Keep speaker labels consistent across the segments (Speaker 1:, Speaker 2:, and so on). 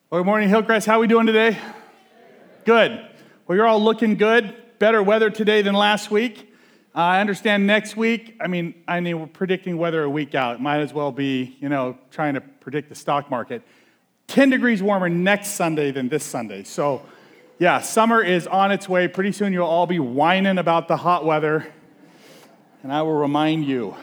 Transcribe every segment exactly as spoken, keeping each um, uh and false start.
Speaker 1: Well, good morning, Hillcrest. How are we doing today? Good. Well, you're all looking good. Better weather today than last week. Uh, I understand next week, I mean, I mean, we're predicting weather a week out. It might as well be, you know, trying to predict the stock market. ten degrees warmer next Sunday than this Sunday. So, yeah, summer is on its way. Pretty soon you'll all be whining about the hot weather. And I will remind you.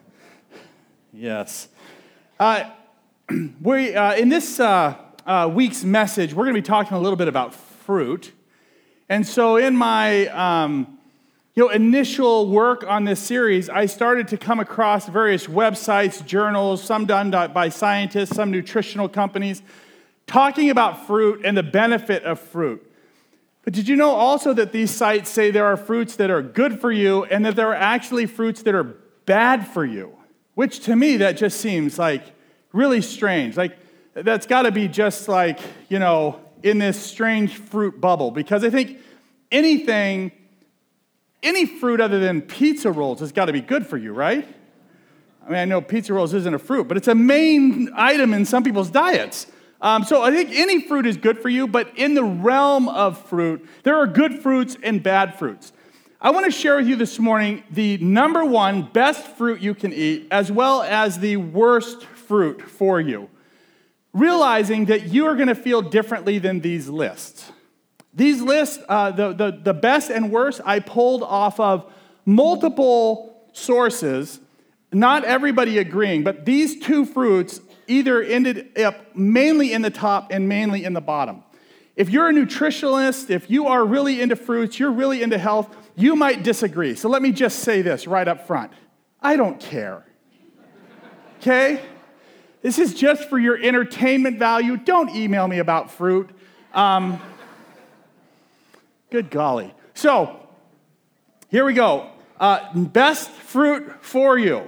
Speaker 1: Yes. Uh, we uh, in this uh, uh, week's message, we're going to be talking a little bit about fruit. And so in my um, you know, initial work on this series, I started to come across various websites, journals, some done by scientists, some nutritional companies, talking about fruit and the benefit of fruit. But did you know also that these sites say there are fruits that are good for you and that there are actually fruits that are bad for you? Which to me, that just seems like really strange. Like, that's got to be just like, you know, in this strange fruit bubble. Because I think anything, any fruit other than pizza rolls has got to be good for you, right? I mean, I know pizza rolls isn't a fruit, but it's a main item in some people's diets. Um, so I think any fruit is good for you, but in the realm of fruit, there are good fruits and bad fruits. I want to share with you this morning the number one best fruit you can eat, as well as the worst fruit for you, realizing that you are going to feel differently than these lists. These lists, uh, the, the, the best and worst, I pulled off of multiple sources, not everybody agreeing, but these two fruits either ended up mainly in the top and mainly in the bottom. If you're a nutritionist, if you are really into fruits, you're really into health, you might disagree. So let me just say this right up front. I don't care. Okay? This is just for your entertainment value. Don't email me about fruit. Um, good golly. So, here we go. Uh, best fruit for you.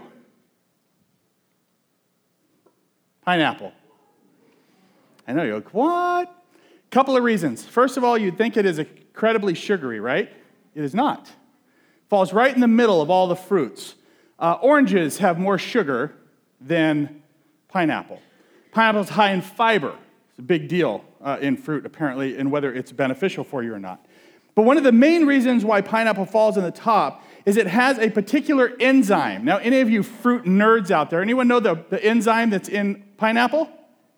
Speaker 1: Pineapple. I know, you're like, what? Couple of reasons. First of all, you'd think it is incredibly sugary, right? It is not. Falls right in the middle of all the fruits. Uh, oranges have more sugar than pineapple. Pineapple is high in fiber. It's a big deal uh, in fruit, apparently, and whether it's beneficial for you or not. But one of the main reasons why pineapple falls in the top is it has a particular enzyme. Now, any of you fruit nerds out there, anyone know the, the enzyme that's in pineapple?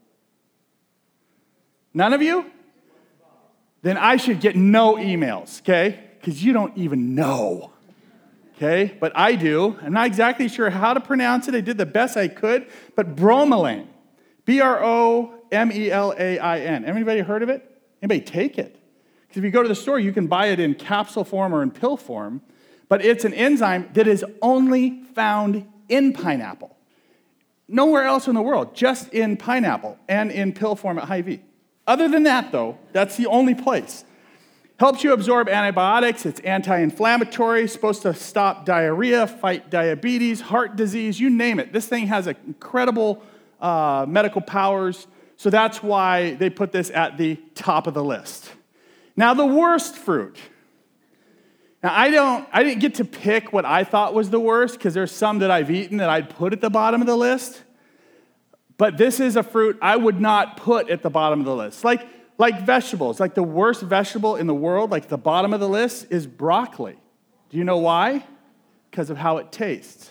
Speaker 1: None of you? Then I should get no emails, okay? Because you don't even know, okay? But I do. I'm not exactly sure how to pronounce it. I did the best I could. But bromelain, B R O M E L A I N. Anybody heard of it? Anybody take it? Because if you go to the store, you can buy it in capsule form or in pill form. But it's an enzyme that is only found in pineapple. Nowhere else in the world, just in pineapple and in pill form at Hy-Vee. Other than that, though, that's the only place. Helps you absorb antibiotics. It's anti-inflammatory, supposed to stop diarrhea, fight diabetes, heart disease, you name it. This thing has incredible uh, medical powers, so that's why they put this at the top of the list. Now, the worst fruit. Now, I don't, I didn't get to pick what I thought was the worst, because there's some that I've eaten that I'd put at the bottom of the list. But this is a fruit I would not put at the bottom of the list. Like, like vegetables, like the worst vegetable in the world, like the bottom of the list is broccoli. Do you know why? Because of how it tastes.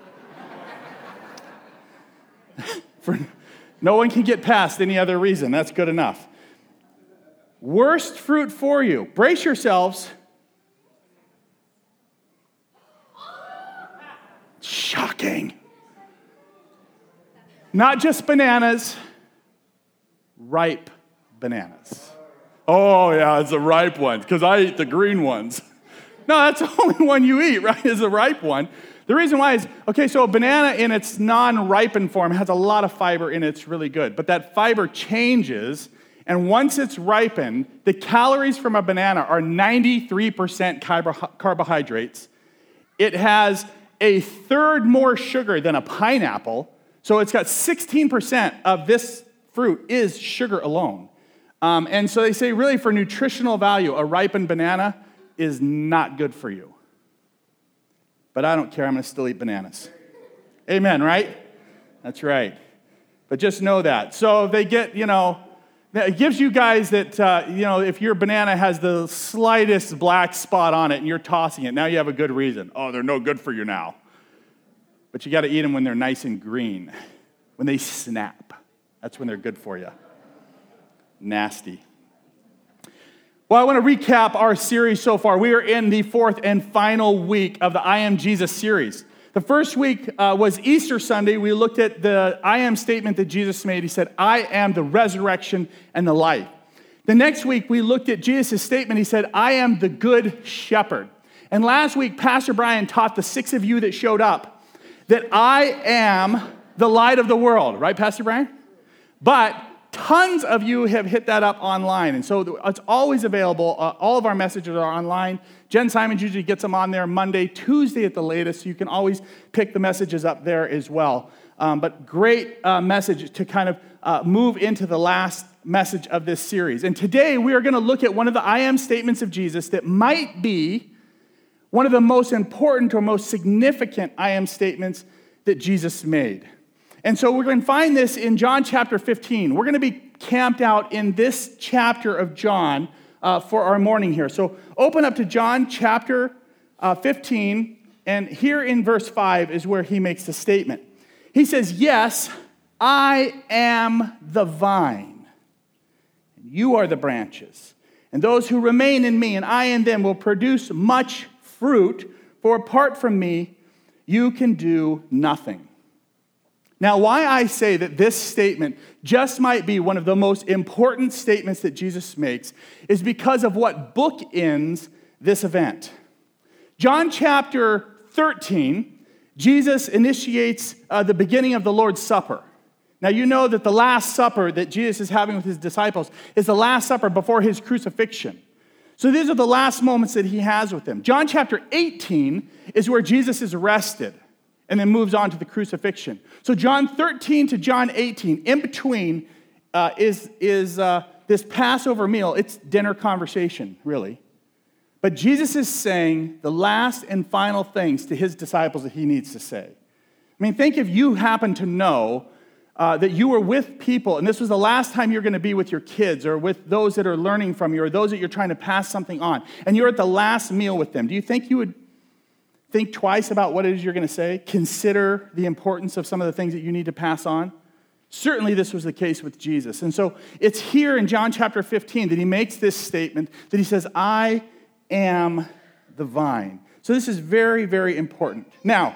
Speaker 1: For, no one can get past any other reason. That's good enough. Worst fruit for you. Brace yourselves. Shocking. Not just bananas, ripe bananas. Oh, yeah, it's the ripe ones, because I eat the green ones. No, that's the only one you eat, right, is the ripe one. The reason why is, okay, so a banana in its non-ripened form has a lot of fiber in it. It's really good. But that fiber changes, and once it's ripened, the calories from a banana are ninety-three percent carbohydrates. It has a third more sugar than a pineapple. So it's got sixteen percent of this fruit is sugar alone. Um, and so they say really for nutritional value, a ripened banana is not good for you. But I don't care. I'm going to still eat bananas. Amen, right? That's right. But just know that. So if they get, you know, Now, it gives you guys that, uh, you know, if your banana has the slightest black spot on it and you're tossing it, now you have a good reason. Oh, they're no good for you now. But you got to eat them when they're nice and green, when they snap. That's when they're good for you. Nasty. Well, I want to recap our series so far. We are in the fourth and final week of the I Am Jesus series. The first week uh, was Easter Sunday. We looked at the I am statement that Jesus made. He said, I am the resurrection and the life. The next week, we looked at Jesus' statement. He said, I am the good shepherd. And last week, Pastor Brian taught the six of you that showed up that I am the light of the world. Right, Pastor Brian? But tons of you have hit that up online, and so it's always available. Uh, all of our messages are online. Jen Simons usually gets them on there Monday, Tuesday at the latest, so you can always pick the messages up there as well. Um, but great uh, message to kind of uh, move into the last message of this series. And today we are going to look at one of the I am statements of Jesus that might be one of the most important or most significant I am statements that Jesus made. And so we're going to find this in John chapter fifteen. We're going to be camped out in this chapter of John uh, for our morning here. So open up to John chapter uh, fifteen, and here in verse five is where he makes the statement. He says, yes, I am the vine, and you are the branches. And those who remain in me and I in them will produce much fruit, for apart from me, you can do nothing. Now, why I say that this statement just might be one of the most important statements that Jesus makes is because of what bookends this event. John chapter thirteen, Jesus initiates uh, the beginning of the Lord's Supper. Now, you know that the Last Supper that Jesus is having with his disciples is the Last Supper before his crucifixion. So these are the last moments that he has with them. John chapter eighteen is where Jesus is arrested and then moves on to the crucifixion. So John thirteen to John eighteen, in between, uh, is, is uh, this Passover meal. It's dinner conversation, really. But Jesus is saying the last and final things to his disciples that he needs to say. I mean, think if you happen to know uh, that you were with people, and this was the last time you're going to be with your kids or with those that are learning from you or those that you're trying to pass something on, and you're at the last meal with them. Do you think you would think twice about what it is you're going to say? Consider the importance of some of the things that you need to pass on? Certainly this was the case with Jesus. And so it's here in John chapter fifteen that he makes this statement that he says, I am the vine. So this is very, very important. Now,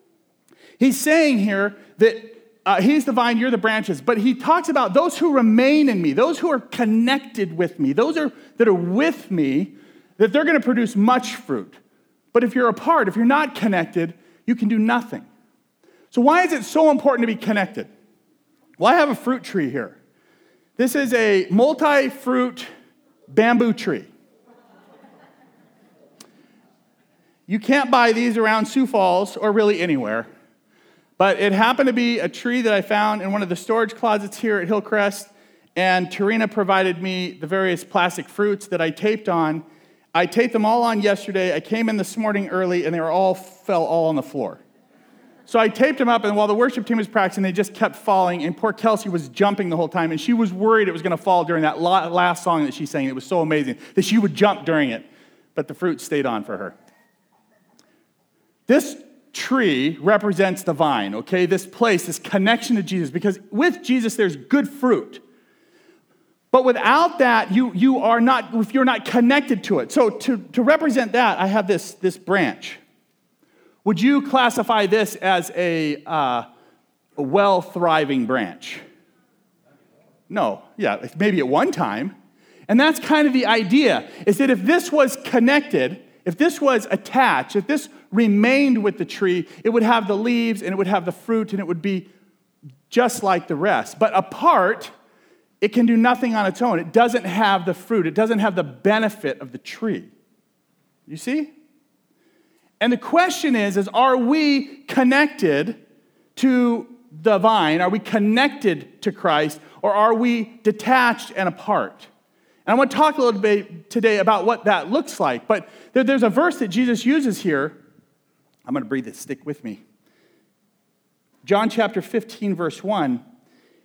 Speaker 1: he's saying here that uh, he's the vine, you're the branches, but he talks about those who remain in me, those who are connected with me, those are, that are with me, that they're going to produce much fruit. But if you're apart, if you're not connected, you can do nothing. So why is it so important to be connected? Well, I have a fruit tree here. This is a multi-fruit bamboo tree. You can't buy these around Sioux Falls or really anywhere. But it happened to be a tree that I found in one of the storage closets here at Hillcrest, and Tarina provided me the various plastic fruits that I taped on. I taped them all on yesterday. I came in this morning early, and they were all fell all on the floor. So I taped them up, and while the worship team was practicing, they just kept falling, and poor Kelsey was jumping the whole time, and she was worried it was going to fall during that last song that she sang. It was so amazing that she would jump during it, but the fruit stayed on for her. This tree represents the vine, okay? This place, this connection to Jesus, because with Jesus, there's good fruit. But without that, you, you are not, if you're not connected to it. So to, to represent that, I have this, this branch. Would you classify this as a, uh, a well-thriving branch? No. Yeah, maybe at one time. And that's kind of the idea, is that if this was connected, if this was attached, if this remained with the tree, it would have the leaves and it would have the fruit and it would be just like the rest. But apart, it can do nothing on its own. It doesn't have the fruit. It doesn't have the benefit of the tree. You see? And the question is, is are we connected to the vine? Are we connected to Christ? Or are we detached and apart? And I want to talk a little bit today about what that looks like. But there, there's a verse that Jesus uses here. I'm going to breathe it. Stick with me. John chapter fifteen, verse one.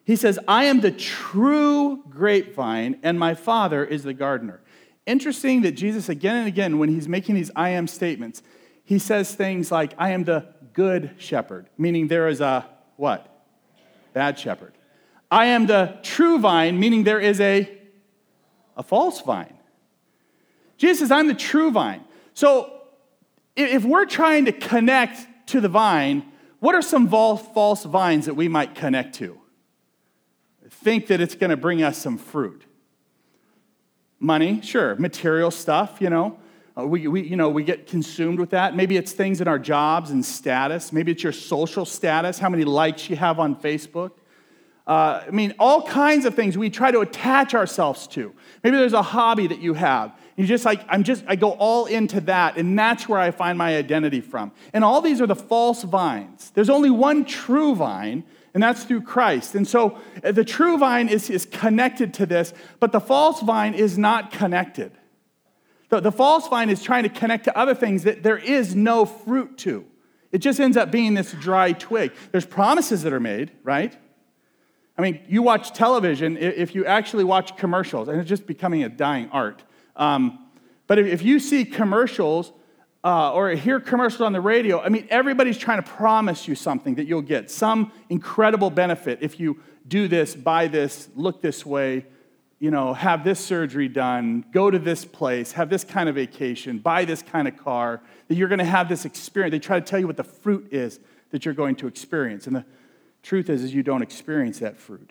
Speaker 1: He says, I am the true grapevine, and my Father is the gardener. Interesting that Jesus, again and again, when he's making these I am statements, he says things like, I am the good shepherd, meaning there is a, what? Bad shepherd. I am the true vine, meaning there is a, a false vine. Jesus says, I'm the true vine. So if we're trying to connect to the vine, what are some false vines that we might connect to? Think that it's going to bring us some fruit. Money, sure. Material stuff, you know. Uh, we, we, you know, we get consumed with that. Maybe it's things in our jobs and status. Maybe it's your social status, how many likes you have on Facebook. Uh, I mean, all kinds of things we try to attach ourselves to. Maybe there's a hobby that you have. You just like, I'm just, I go all into that, and that's where I find my identity from. And all these are the false vines. There's only one true vine, and that's through Christ. And so uh, the true vine is, is connected to this, but the false vine is not connected. The, the false vine is trying to connect to other things that there is no fruit to. It just ends up being this dry twig. There's promises that are made, right? I mean, you watch television, if you actually watch commercials, and it's just becoming a dying art. Um, but if, if you see commercials uh, or hear commercials on the radio, I mean, everybody's trying to promise you something that you'll get, some incredible benefit if you do this, buy this, look this way, you know, have this surgery done, go to this place, have this kind of vacation, buy this kind of car, that you're going to have this experience. They try to tell you what the fruit is that you're going to experience. And the truth is, is you don't experience that fruit.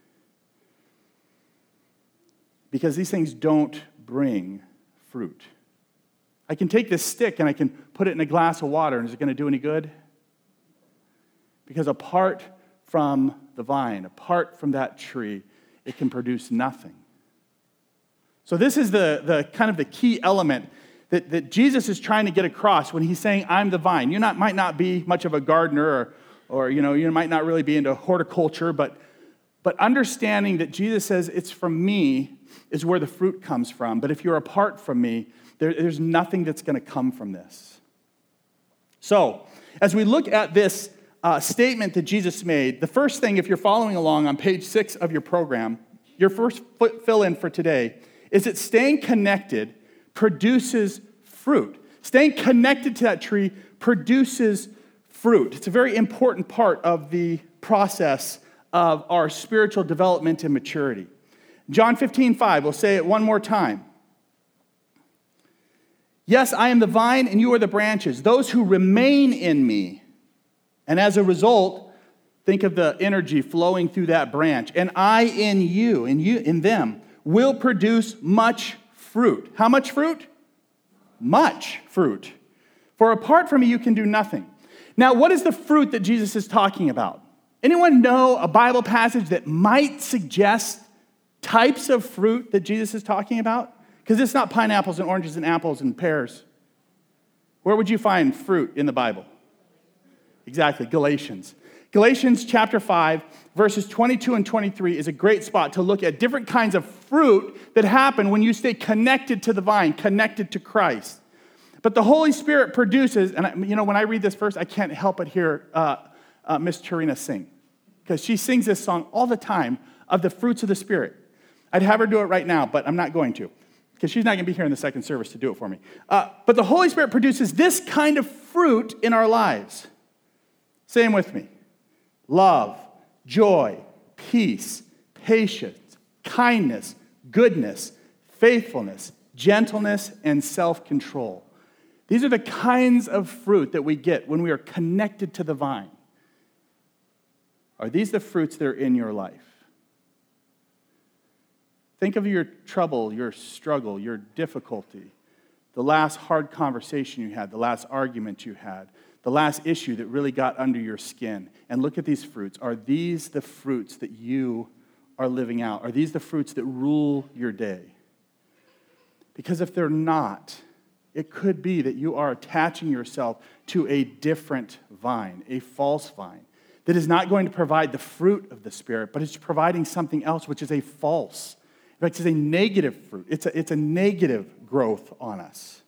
Speaker 1: Because these things don't bring fruit. I can take this stick and I can put it in a glass of water, and is it going to do any good? Because apart from the vine, apart from that tree, it can produce nothing. So this is the, the kind of the key element that, that Jesus is trying to get across when he's saying, I'm the vine. You not, might not be much of a gardener, or, or you know, you might not really be into horticulture, but, but understanding that Jesus says, it's from me is where the fruit comes from. But if you're apart from me, there, there's nothing that's going to come from this. So, as we look at this uh, statement that Jesus made, the first thing, if you're following along on page six of your program, your first fill-in for today is that staying connected produces fruit. Staying connected to that tree produces fruit. It's a very important part of the process of our spiritual development and maturity. John fifteen five, we'll say it one more time. Yes, I am the vine and you are the branches. Those who remain in me, and as a result, think of the energy flowing through that branch, and I in you, and you in them, will produce much fruit. How much fruit? Much fruit. For apart from me, you can do nothing. Now, what is the fruit that Jesus is talking about? Anyone know a Bible passage that might suggest types of fruit that Jesus is talking about? Because it's not pineapples and oranges and apples and pears. Where would you find fruit in the Bible? Exactly, Galatians. Galatians chapter five, verses twenty-two and twenty-three is a great spot to look at different kinds of fruit that happen when you stay connected to the vine, connected to Christ. But the Holy Spirit produces, and I, you know, when I read this verse, I can't help but hear uh, uh, Miss Tarina sing. Because she sings this song all the time of the fruits of the Spirit. I'd have her do it right now, but I'm not going to. Because she's not going to be here in the second service to do it for me. Uh, but the Holy Spirit produces this kind of fruit in our lives. Say them with me. Love, joy, peace, patience, kindness, goodness, faithfulness, gentleness, and self-control. These are the kinds of fruit that we get when we are connected to the vine. Are these the fruits that are in your life? Think of your trouble, your struggle, your difficulty, the last hard conversation you had, the last argument you had, the last issue that really got under your skin, and look at these fruits. Are these the fruits that you are living out? Are these the fruits that rule your day? Because if they're not, it could be that you are attaching yourself to a different vine, a false vine, that is not going to provide the fruit of the Spirit, but it's providing something else, which is a false. In fact, it's a negative fruit. It's a, it's a negative growth on us.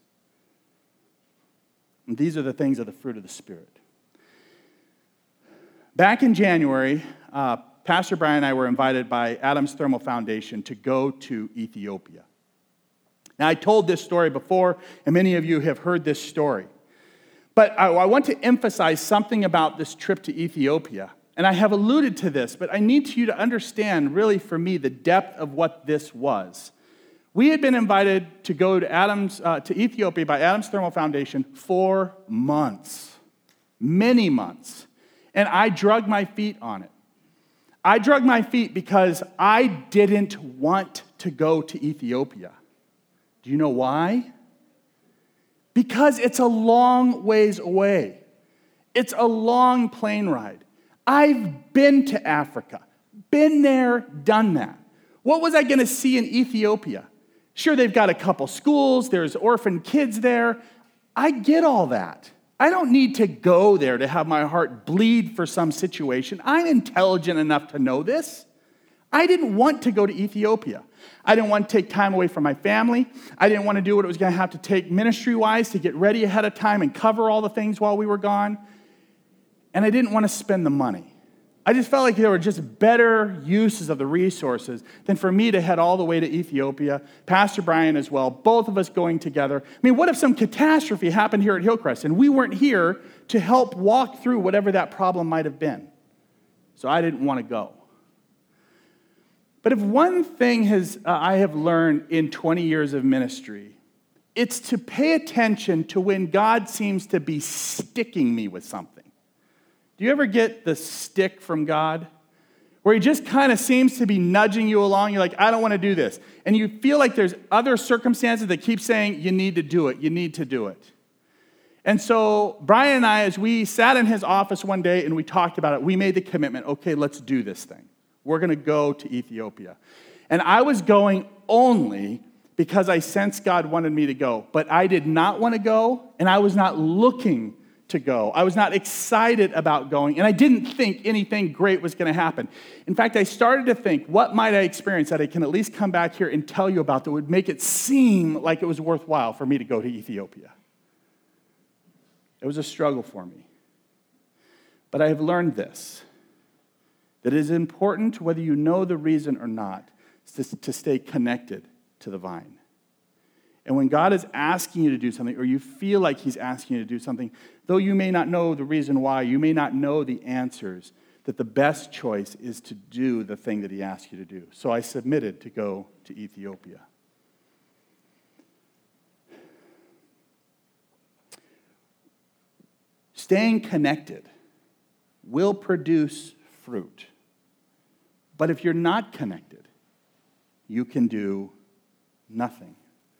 Speaker 1: And these are the things of the fruit of the Spirit. Back in January, uh, Pastor Brian and I were invited by Adams Thermal Foundation to go to Ethiopia. Now, I told this story before, and many of you have heard this story. But I, I want to emphasize something about this trip to Ethiopia. And I have alluded to this, but I need you to understand, really, for me, the depth of what this was. We had been invited to go to Adams uh, to Ethiopia by Adams Thermal Foundation for months, many months. And I drug my feet on it. I drug my feet because I didn't want to go to Ethiopia. Do you know why? Because it's a long ways away. It's a long plane ride. I've been to Africa, been there, done that. What was I going to see in Ethiopia? Sure, they've got a couple schools, there's orphan kids there. I get all that. I don't need to go there to have my heart bleed for some situation. I'm intelligent enough to know this. I didn't want to go to Ethiopia. I didn't want to take time away from my family. I didn't want to do what it was going to have to take ministry-wise to get ready ahead of time and cover all the things while we were gone. And I didn't want to spend the money. I just felt like there were just better uses of the resources than for me to head all the way to Ethiopia, Pastor Brian as well, both of us going together. I mean, what if some catastrophe happened here at Hillcrest and we weren't here to help walk through whatever that problem might have been? So I didn't want to go. But if one thing has uh, I have learned in twenty years of ministry, it's to pay attention to when God seems to be sticking me with something. Do you ever get the stick from God? Where he just kind of seems to be nudging you along. You're like, I don't want to do this. And you feel like there's other circumstances that keep saying, you need to do it. You need to do it. And so Brian and I, as we sat in his office one day and we talked about it, we made the commitment, okay, let's do this thing. We're going to go to Ethiopia. And I was going only because I sensed God wanted me to go. But I did not want to go, and I was not looking to go. I was not excited about going, and I didn't think anything great was going to happen. In fact, I started to think, what might I experience that I can at least come back here and tell you about that would make it seem like it was worthwhile for me to go to Ethiopia? It was a struggle for me. But I have learned this, that it is important, whether you know the reason or not, to, to stay connected to the vine. And when God is asking you to do something, or you feel like he's asking you to do something, though you may not know the reason why, you may not know the answers, that the best choice is to do the thing that he asks you to do. So I submitted to go to Ethiopia. Staying connected will produce fruit. But if you're not connected, you can do nothing.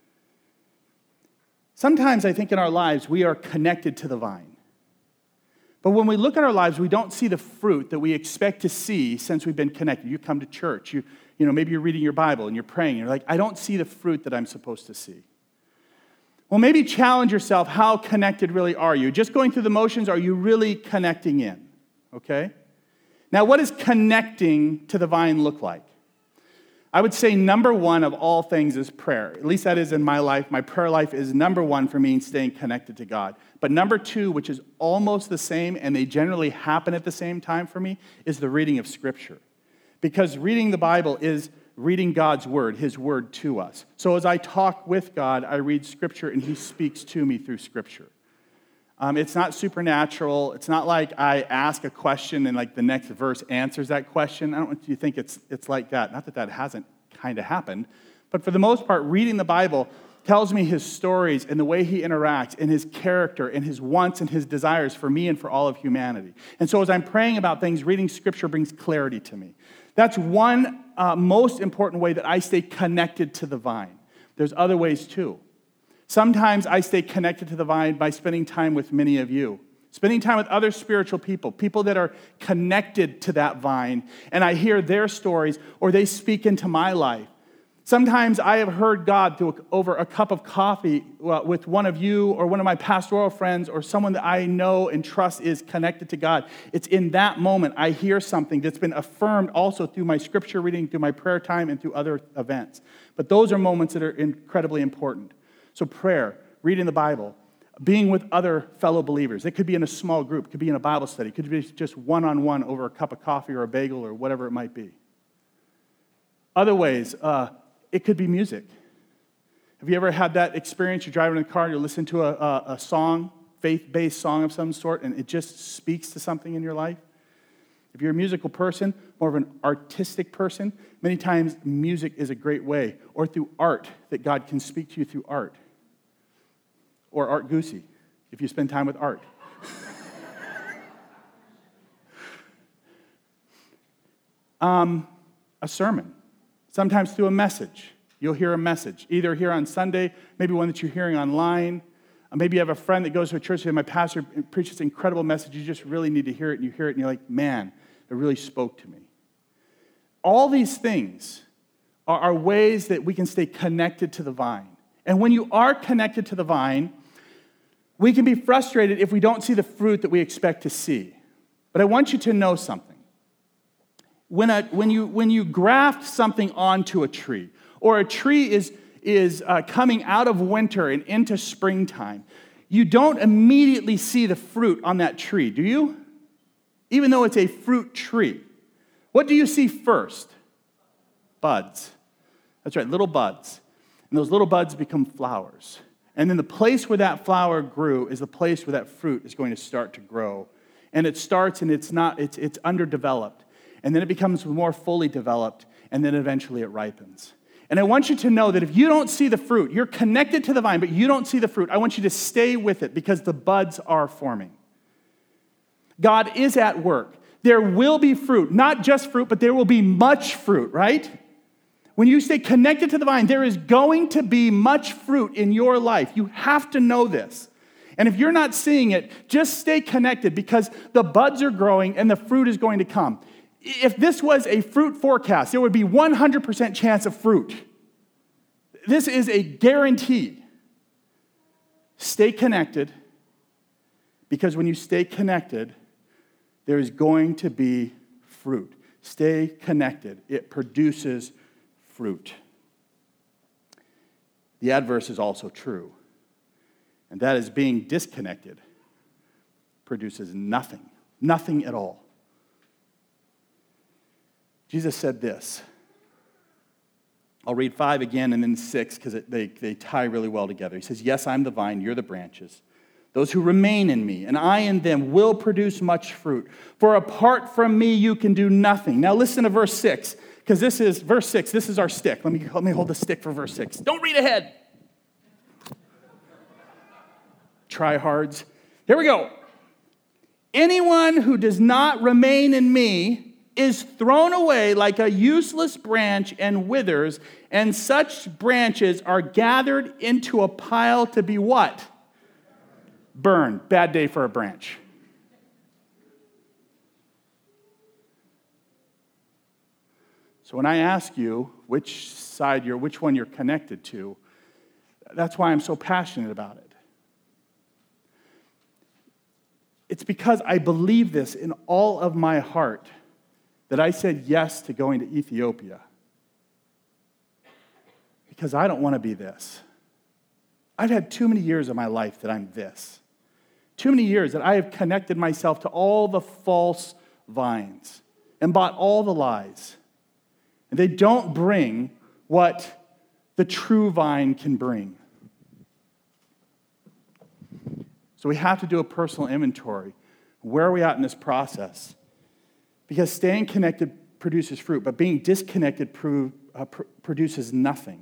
Speaker 1: Sometimes I think in our lives we are connected to the vine. But when we look at our lives, we don't see the fruit that we expect to see since we've been connected. You come to church, you, you know, maybe you're reading your Bible and you're praying, and you're like, I don't see the fruit that I'm supposed to see. Well, maybe challenge yourself, how connected really are you? Just going through the motions, are you really connecting in? Okay? Now, what does connecting to the vine look like? I would say number one of all things is prayer. At least that is in my life. My prayer life is number one for me in staying connected to God. But number two, which is almost the same, and they generally happen at the same time for me, is the reading of Scripture. Because reading the Bible is reading God's Word, His Word to us. So as I talk with God, I read Scripture, and He speaks to me through Scripture. Um, it's not supernatural. It's not like I ask a question and like the next verse answers that question. I don't want you to think it's it's like that. Not that that hasn't kind of happened. But for the most part, reading the Bible tells me his stories and the way he interacts and his character and his wants and his desires for me and for all of humanity. And so as I'm praying about things, reading Scripture brings clarity to me. That's one uh, most important way that I stay connected to the vine. There's other ways too. Sometimes I stay connected to the vine by spending time with many of you, spending time with other spiritual people, people that are connected to that vine, and I hear their stories or they speak into my life. Sometimes I have heard God through over a cup of coffee with one of you or one of my pastoral friends or someone that I know and trust is connected to God. It's in that moment I hear something that's been affirmed also through my scripture reading, through my prayer time, and through other events. But those are moments that are incredibly important. So prayer, reading the Bible, being with other fellow believers. It could be in a small group. It could be in a Bible study. It could be just one-on-one over a cup of coffee or a bagel or whatever it might be. Other ways, uh, it could be music. Have you ever had that experience? You're driving in a car and you're listening to a, a, a song, faith-based song of some sort, and it just speaks to something in your life? If you're a musical person, more of an artistic person, many times music is a great way, or through art, that God can speak to you through art. Or Art Goosey, if you spend time with art. um, a sermon, sometimes through a message. You'll hear a message, either here on Sunday, maybe one that you're hearing online. Uh, maybe you have a friend that goes to a church and my pastor preaches this incredible message. You just really need to hear it, and you hear it, and you're like, man, it really spoke to me. All these things are, are ways that we can stay connected to the vine. And when you are connected to the vine, we can be frustrated if we don't see the fruit that we expect to see. But I want you to know something. When, a, when, you, when you graft something onto a tree, or a tree is, is uh, coming out of winter and into springtime, you don't immediately see the fruit on that tree, do you? Even though it's a fruit tree. What do you see first? Buds. That's right, little buds. And those little buds become flowers. And then the place where that flower grew is the place where that fruit is going to start to grow. And it starts and it's not, it's, it's underdeveloped. And then it becomes more fully developed, and then eventually it ripens. And I want you to know that if you don't see the fruit, you're connected to the vine, but you don't see the fruit, I want you to stay with it because the buds are forming. God is at work. There will be fruit, not just fruit, but there will be much fruit, right? When you stay connected to the vine, there is going to be much fruit in your life. You have to know this. And if you're not seeing it, just stay connected because the buds are growing and the fruit is going to come. If this was a fruit forecast, there would be one hundred percent chance of fruit. This is a guarantee. Stay connected because when you stay connected, there is going to be fruit. Stay connected. It produces fruit. The adverse is also true, and that is being disconnected produces nothing, nothing at all. Jesus said this. I'll read five again and then six because they, they tie really well together. He says, yes, I'm the vine, you're the branches. Those who remain in me, and I in them, will produce much fruit. For apart from me, you can do nothing. Now listen to verse six, because this is, verse six, this is our stick. Let me, let me hold the stick for verse six. Don't read ahead. Tryhards. Here we go. Anyone who does not remain in me is thrown away like a useless branch and withers, and such branches are gathered into a pile to be what? Burned. Bad day for a branch. So when I ask you which side you're, which one you're connected to, that's why I'm so passionate about it. It's because I believe this in all of my heart that I said yes to going to Ethiopia. Because I don't want to be this. I've had too many years of my life that I'm this. Too many years that I have connected myself to all the false vines and bought all the lies. And they don't bring what the true vine can bring. So we have to do a personal inventory. Where are we at in this process? Because staying connected produces fruit, but being disconnected pro- uh, pr- produces nothing.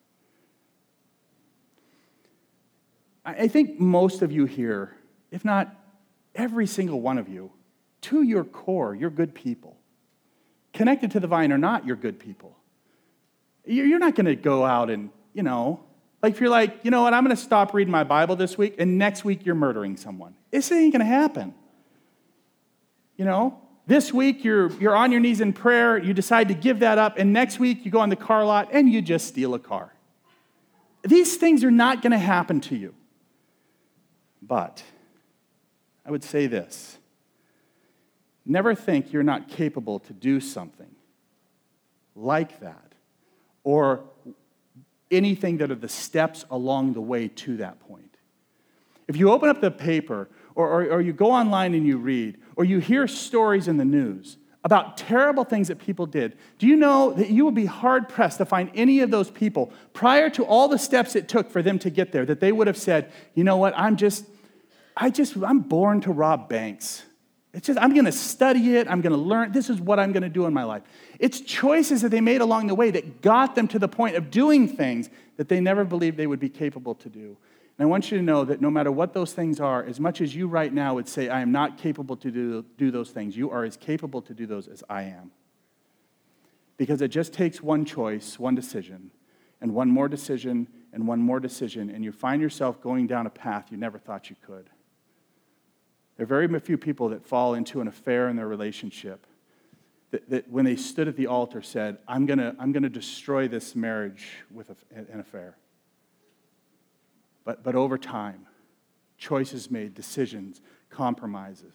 Speaker 1: I-, I think most of you here, if not every single one of you, to your core, you're good people. Connected to the vine or not, you're good people. You're not going to go out and, you know, like if you're like, you know what, I'm going to stop reading my Bible this week, and next week you're murdering someone. This ain't going to happen. You know? This week, you're, you're on your knees in prayer, you decide to give that up, and next week, you go on the car lot, and you just steal a car. These things are not going to happen to you. But I would say this. Never think you're not capable to do something like that, or anything that are the steps along the way to that point. If you open up the paper, or, or, or you go online and you read, or you hear stories in the news about terrible things that people did, do you know that you will be hard-pressed to find any of those people, prior to all the steps it took for them to get there, that they would have said, you know what, I'm just, I just, I'm born to rob banks. It's just, I'm going to study it, I'm going to learn, this is what I'm going to do in my life. It's choices that they made along the way that got them to the point of doing things that they never believed they would be capable to do. And I want you to know that no matter what those things are, as much as you right now would say, I am not capable to do, do those things, you are as capable to do those as I am. Because it just takes one choice, one decision, and one more decision, and one more decision, and you find yourself going down a path you never thought you could. There are very few people that fall into an affair in their relationship that, that when they stood at the altar said, I'm going to I'm going to destroy this marriage with a, an affair. But, but over time, choices made, decisions, compromises.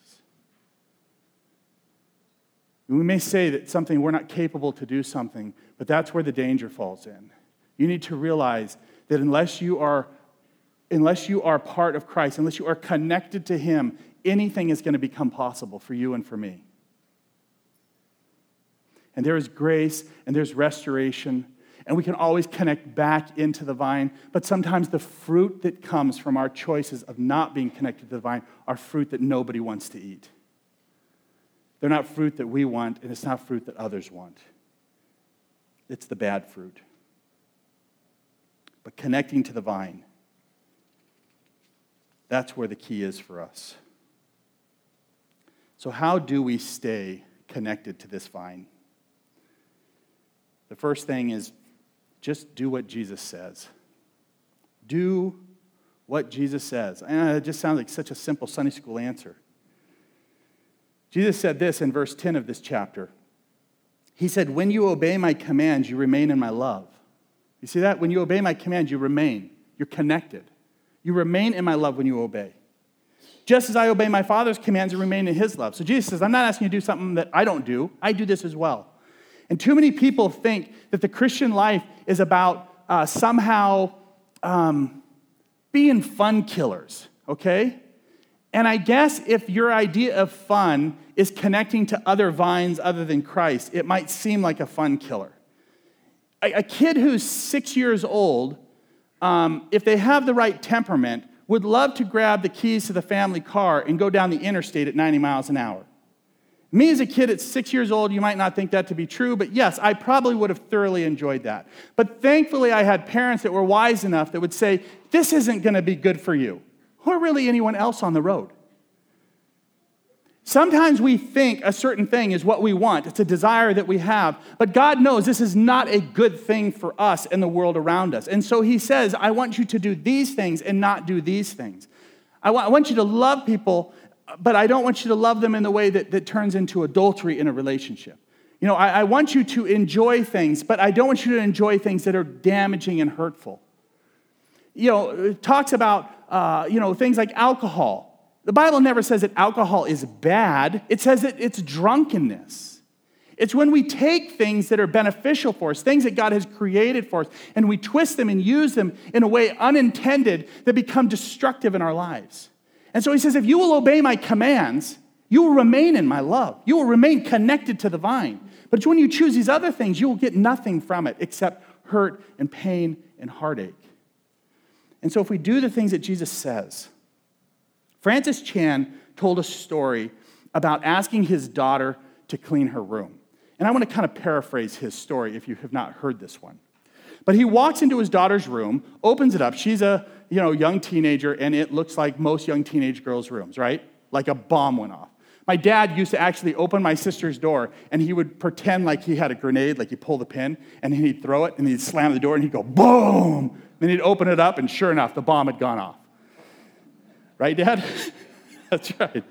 Speaker 1: We may say that something, we're not capable to do something, but that's where the danger falls in. You need to realize that unless you are, unless you are part of Christ, unless you are connected to Him, anything is going to become possible for you and for me. And there is grace, and there's restoration, and we can always connect back into the vine, but sometimes the fruit that comes from our choices of not being connected to the vine are fruit that nobody wants to eat. They're not fruit that we want, and it's not fruit that others want. It's the bad fruit. But connecting to the vine, that's where the key is for us. So how do we stay connected to this vine? The first thing is just do what Jesus says. Do what Jesus says. And it just sounds like such a simple Sunday school answer. Jesus said this in verse ten of this chapter. He said, when you obey my commands, you remain in my love. You see that? When you obey my commands, you remain. You're connected. You remain in my love when you obey. Just as I obey my Father's commands and remain in his love. So Jesus says, I'm not asking you to do something that I don't do. I do this as well. And too many people think that the Christian life is about uh, somehow um, being fun killers, okay? And I guess if your idea of fun is connecting to other vines other than Christ, it might seem like a fun killer. A, a kid who's six years old, um, if they have the right temperament, would love to grab the keys to the family car and go down the interstate at ninety miles an hour. Me as a kid at six years old, you might not think that to be true, but yes, I probably would have thoroughly enjoyed that. But thankfully, I had parents that were wise enough that would say, this isn't going to be good for you, or really anyone else on the road. Sometimes we think a certain thing is what we want. It's a desire that we have. But God knows this is not a good thing for us and the world around us. And so he says, I want you to do these things and not do these things. I want, I want you to love people, but I don't want you to love them in the way that, that turns into adultery in a relationship. You know, I, I want you to enjoy things, but I don't want you to enjoy things that are damaging and hurtful. You know, it talks about, uh, you know, things like alcohol. The Bible never says that alcohol is bad. It says that it's drunkenness. It's when we take things that are beneficial for us, things that God has created for us, and we twist them and use them in a way unintended that become destructive in our lives. And so he says, if you will obey my commands, you will remain in my love. You will remain connected to the vine. But when you choose these other things, you will get nothing from it except hurt and pain and heartache. And so if we do the things that Jesus says, Francis Chan told a story about asking his daughter to clean her room. And I want to kind of paraphrase his story if you have not heard this one. But he walks into his daughter's room, opens it up. She's a you know young teenager, and it looks like most young teenage girls' rooms, right? Like a bomb went off. My dad used to actually open my sister's door, and he would pretend like he had a grenade, like he'd pull the pin, and then he'd throw it, and he'd slam the door, and he'd go, boom! Then he'd open it up, and sure enough, the bomb had gone off. Right, Dad? That's right.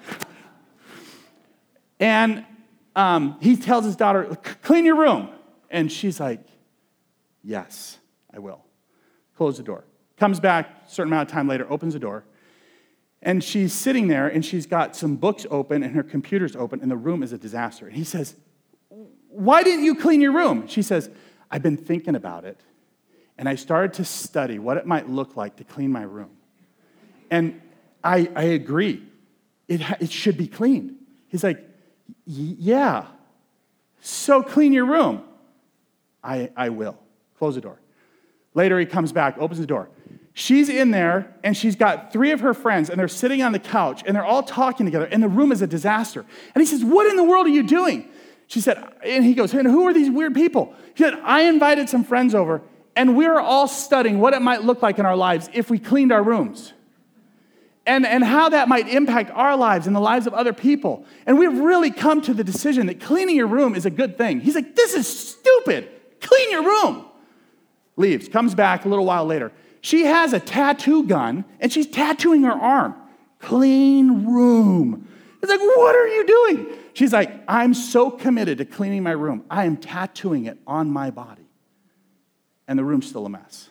Speaker 1: And um, he tells his daughter, clean your room. And she's like, yes, I will. Close the door. Comes back a certain amount of time later, opens the door. And she's sitting there, and she's got some books open, and her computer's open, and the room is a disaster. And he says, why didn't you clean your room? She says, I've been thinking about it, and I started to study what it might look like to clean my room. And I, I agree. It, it should be cleaned. He's like, yeah. So clean your room. I, I will. Close the door. Later he comes back, opens the door. She's in there, and she's got three of her friends, and they're sitting on the couch, and they're all talking together, and the room is a disaster. And he says, what in the world are you doing? She said, and he goes, and who are these weird people? He said, I invited some friends over, and we're all studying what it might look like in our lives if we cleaned our rooms. And, and how that might impact our lives and the lives of other people. And we've really come to the decision that cleaning your room is a good thing. He's like, this is stupid. Clean your room. Leaves, comes back a little while later. She has a tattoo gun, and she's tattooing her arm. Clean room. He's like, what are you doing? She's like, I'm so committed to cleaning my room. I am tattooing it on my body. And the room's still a mess.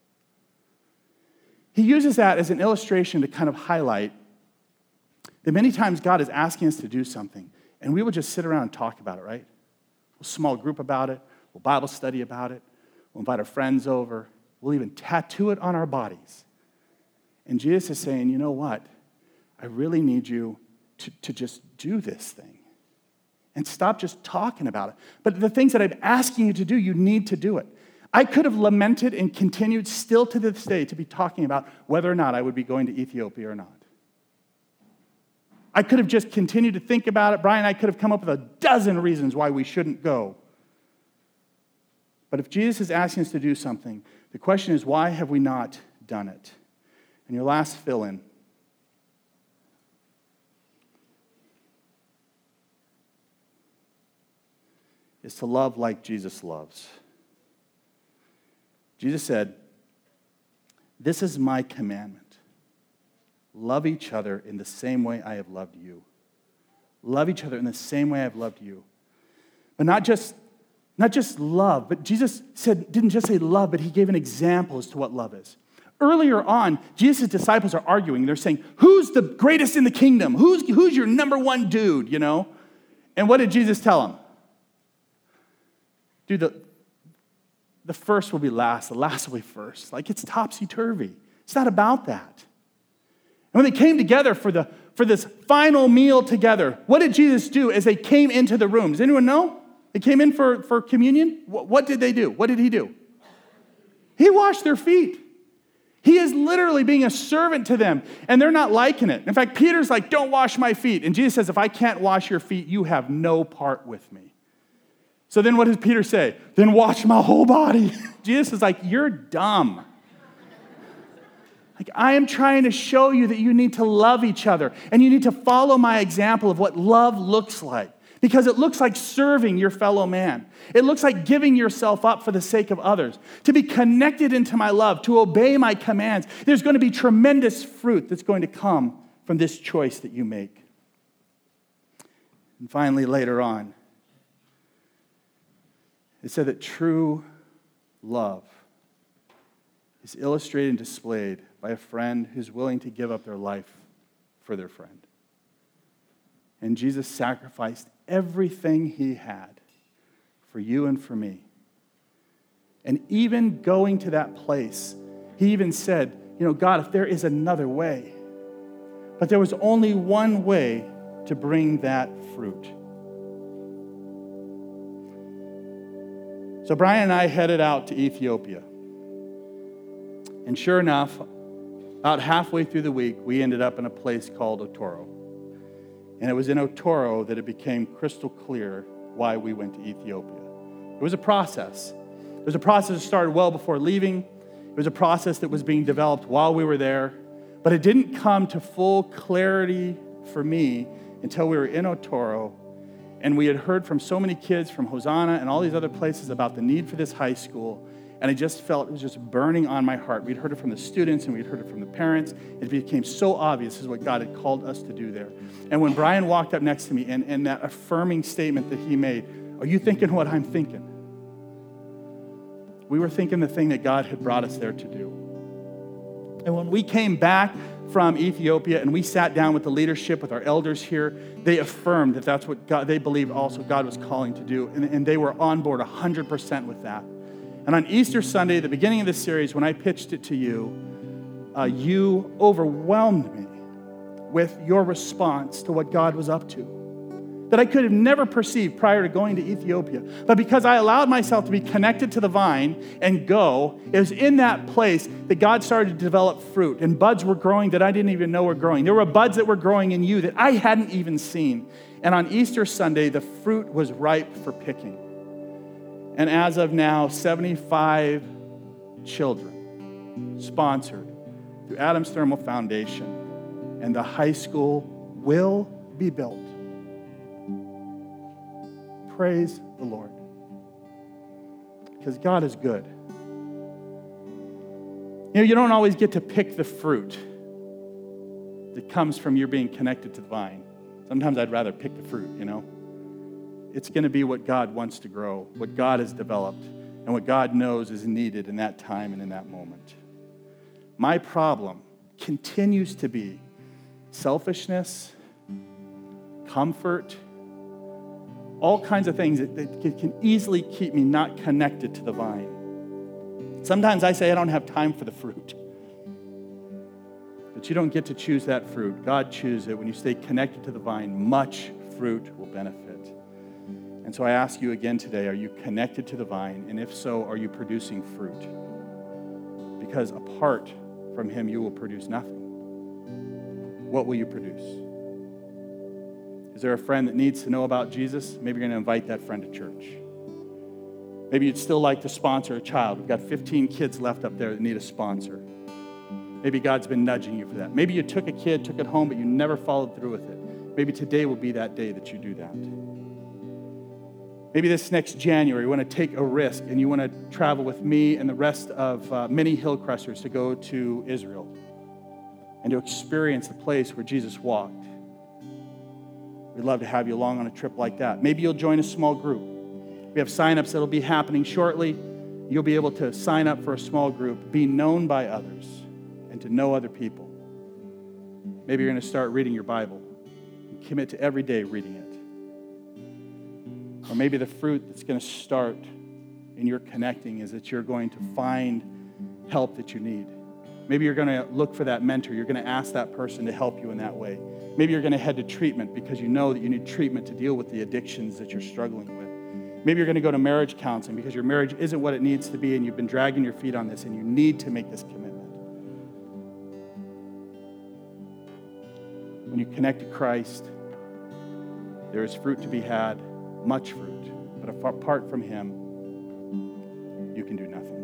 Speaker 1: He uses that as an illustration to kind of highlight that many times God is asking us to do something, and we will just sit around and talk about it, right? We'll small group about it. We'll Bible study about it. We'll invite our friends over. We'll even tattoo it on our bodies. And Jesus is saying, you know what? I really need you to, to just do this thing. And stop just talking about it. But the things that I'm asking you to do, you need to do it. I could have lamented and continued still to this day to be talking about whether or not I would be going to Ethiopia or not. I could have just continued to think about it. Brian and I could have come up with a dozen reasons why we shouldn't go. But if Jesus is asking us to do something, the question is, why have we not done it? And your last fill-in. Is to love like Jesus loves. Jesus said, this is my commandment. Love each other in the same way I have loved you. Love each other in the same way I've loved you. But not just, not just love, but Jesus said, didn't just say love, but he gave an example as to what love is. Earlier on, Jesus' disciples are arguing. They're saying, who's the greatest in the kingdom? Who's, who's your number one dude, you know? And what did Jesus tell them? Dude, the, the first will be last, the last will be first. Like, it's topsy-turvy. It's not about that. And when they came together for, the, for this final meal together, what did Jesus do as they came into the room? Does anyone know? They came in for, for communion. What, what did they do? What did he do? He washed their feet. He is literally being a servant to them, and they're not liking it. In fact, Peter's like, don't wash my feet. And Jesus says, if I can't wash your feet, you have no part with me. So then what does Peter say? Then wash my whole body. Jesus is like, you're dumb. Like, I am trying to show you that you need to love each other, and you need to follow my example of what love looks like, because it looks like serving your fellow man. It looks like giving yourself up for the sake of others, to be connected into my love, to obey my commands. There's going to be tremendous fruit that's going to come from this choice that you make. And finally, later on, it said that true love is illustrated and displayed by a friend who's willing to give up their life for their friend. And Jesus sacrificed everything he had for you and for me. And even going to that place, he even said, you know, God, if there is another way. But there was only one way to bring that fruit. So Brian and I headed out to Ethiopia. And sure enough, about halfway through the week, we ended up in a place called Otoro. And it was in Otoro that it became crystal clear why we went to Ethiopia. It was a process. It was a process that started well before leaving. It was a process that was being developed while we were there. But it didn't come to full clarity for me until we were in Otoro. And we had heard from so many kids from Hosanna and all these other places about the need for this high school. And I just felt it was just burning on my heart. We'd heard it from the students and we'd heard it from the parents. It became so obvious this is what God had called us to do there. And when Brian walked up next to me and, and that affirming statement that he made, are you thinking what I'm thinking? We were thinking the thing that God had brought us there to do. And when we came back from Ethiopia and we sat down with the leadership, with our elders here, they affirmed that that's what God, they believed also God was calling to do. And, and they were on board one hundred percent with that. And on Easter Sunday, the beginning of this series, when I pitched it to you, uh, you overwhelmed me with your response to what God was up to that I could have never perceived prior to going to Ethiopia. But because I allowed myself to be connected to the vine and go, it was in that place that God started to develop fruit, and buds were growing that I didn't even know were growing. There were buds that were growing in you that I hadn't even seen. And on Easter Sunday, the fruit was ripe for picking. And as of now, seventy-five children sponsored through Adams Thermal Foundation, and the high school will be built. Praise the Lord. Because God is good. You know, you don't always get to pick the fruit that comes from your being connected to the vine. Sometimes I'd rather pick the fruit, you know. It's going to be what God wants to grow, what God has developed, and what God knows is needed in that time and in that moment. My problem continues to be selfishness, comfort, all kinds of things that, that can easily keep me not connected to the vine. Sometimes I say I don't have time for the fruit. But you don't get to choose that fruit. God chooses it. When you stay connected to the vine, much fruit will benefit. And so I ask you again today, are you connected to the vine? And if so, are you producing fruit? Because apart from him, you will produce nothing. What will you produce? Is there a friend that needs to know about Jesus? Maybe you're going to invite that friend to church. Maybe you'd still like to sponsor a child. We've got fifteen kids left up there that need a sponsor. Maybe God's been nudging you for that. Maybe you took a kid, took it home, but you never followed through with it. Maybe today will be that day that you do that. Maybe this next January, you want to take a risk and you want to travel with me and the rest of uh, many Hillcresters to go to Israel and to experience the place where Jesus walked. We'd love to have you along on a trip like that. Maybe you'll join a small group. We have sign-ups that will be happening shortly. You'll be able to sign up for a small group, be known by others, and to know other people. Maybe you're going to start reading your Bible and commit to every day reading it. Or maybe the fruit that's going to start in your connecting is that you're going to find help that you need. Maybe you're going to look for that mentor. You're going to ask that person to help you in that way. Maybe you're going to head to treatment because you know that you need treatment to deal with the addictions that you're struggling with. Maybe you're going to go to marriage counseling because your marriage isn't what it needs to be and you've been dragging your feet on this and you need to make this commitment. When you connect to Christ, there is fruit to be had, much fruit. But apart from him, you can do nothing.